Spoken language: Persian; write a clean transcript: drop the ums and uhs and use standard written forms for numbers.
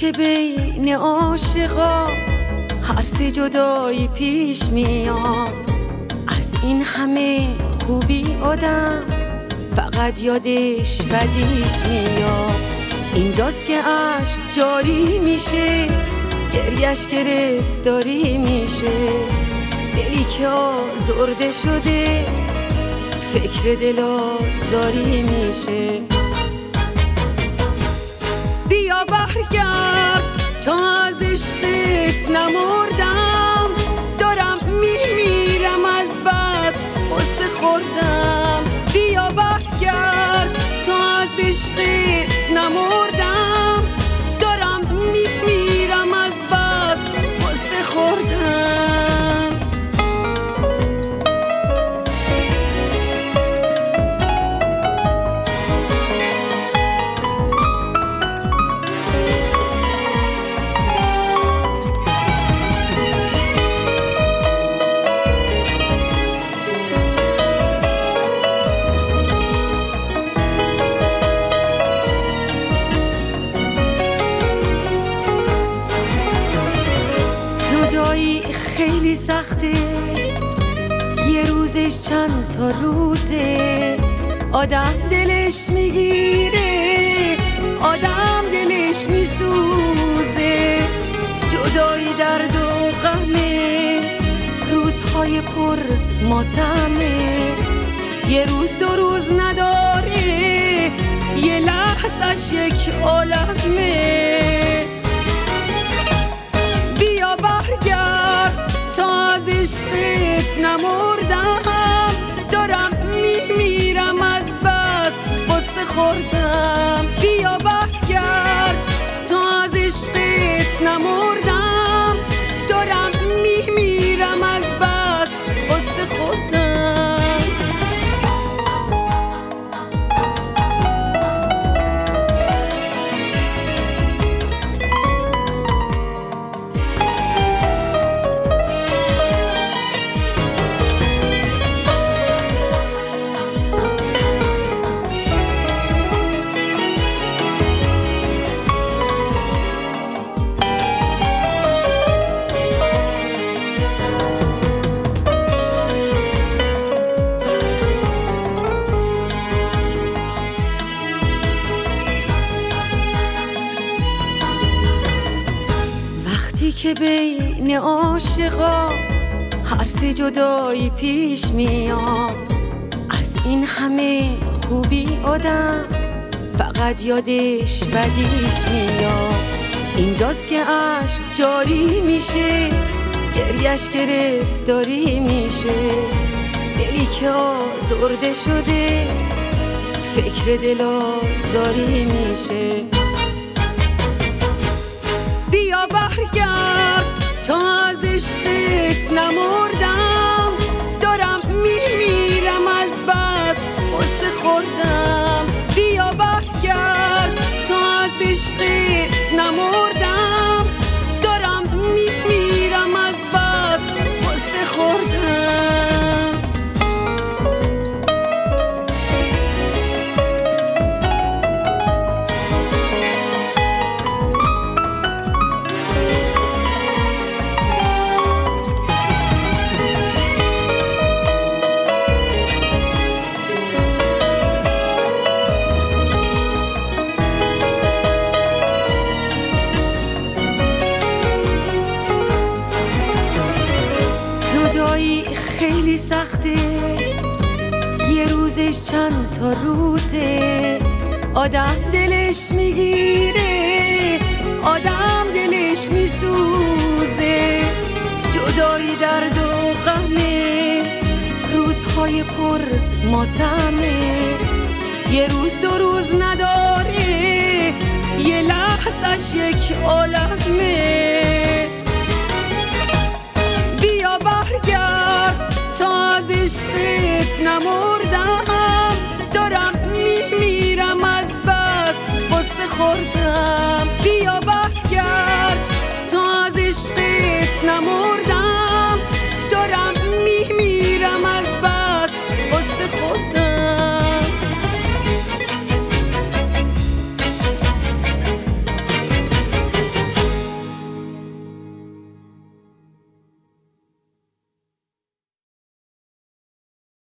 که بین عاشقا حرف جدایی پیش میاد، از این همه خوبی آدم فقط یادش بدیش میاد. اینجاست که عشق جاری میشه، گریش گرفتاری میشه، دلی که آزرده شده فکر دل آزاری میشه. بیا برگرد تا از عشقت نمردم، دارم میمیرم از بس غصه خوردم. بیا برگرد تا از عشقت نمردم، دارم میمیرم از بس غصه خوردم. جدایی خیلی سخته، یه روزش چند تا روزه، آدم دلش میگیره، آدم دلش میسوزه. جدایی درد و غمه، روزهای پر ماتمه، یه روز دو روز نداره، یه لحظهش یک عالمه. بیا برگرد تا از عشقت نمردم، دارم میمیرم از بس غصه خوردم. بیا برگرد تا از عشقت نمردم، دارم میمیرم از بس غصه خوردم. وقتی که بین عاشقا حرف جدایی پیش میاد، از این همه خوبی آدم فقط یادش بدیش میاد. اینجاست که عشق جاری میشه، گریش گرفتاری میشه، دلی که آزرده شده فکر دل آزاری میشه. بیا برگرد تا از عشقت نمردم، دارم میمیرم از بس غصه خوردم. بیا برگرد تا از عشقت نمردم، دارم میمیرم از بس غصه خوردم. جدایی خیلی سخته، یه روزش چند تا روزه، آدم دلش میگیره، آدم دلش میسوزه. جدایی درد و غمه، روزهای پر ماتمه، یه روز دو روز نداره، یه لحظهش یک عالمه. بیا برگرد تا از عشقت نمردم، دارم میمیرم از بس غصه خوردم.